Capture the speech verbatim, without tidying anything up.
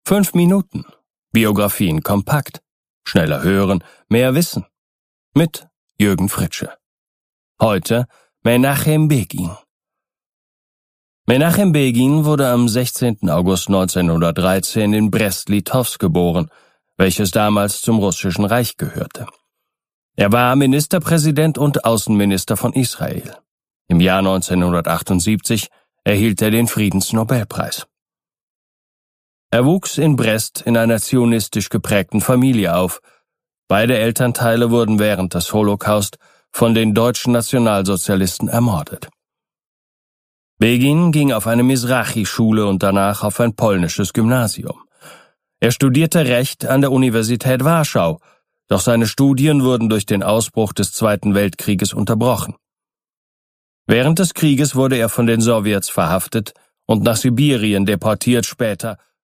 Fünf Minuten. Biografien kompakt. Schneller hören, mehr wissen. Mit Jürgen Fritsche. Heute Menachem Begin. Menachem Begin wurde am sechzehnten August neunzehnhundertdreizehn in Brest-Litowsk geboren, welches damals zum Russischen Reich gehörte. Er war Ministerpräsident und Außenminister von Israel. Im Jahr neunzehnhundertachtundsiebzig erhielt er den Friedensnobelpreis. Er wuchs in Brest in einer zionistisch geprägten Familie auf. Beide Elternteile wurden während des Holocaust von den deutschen Nationalsozialisten ermordet. Begin ging auf eine Mizrachi-Schule und danach auf ein polnisches Gymnasium. Er studierte Recht an der Universität Warschau, doch seine Studien wurden durch den Ausbruch des Zweiten Weltkrieges unterbrochen. Während des Krieges wurde er von den Sowjets verhaftet und nach Sibirien deportiert, später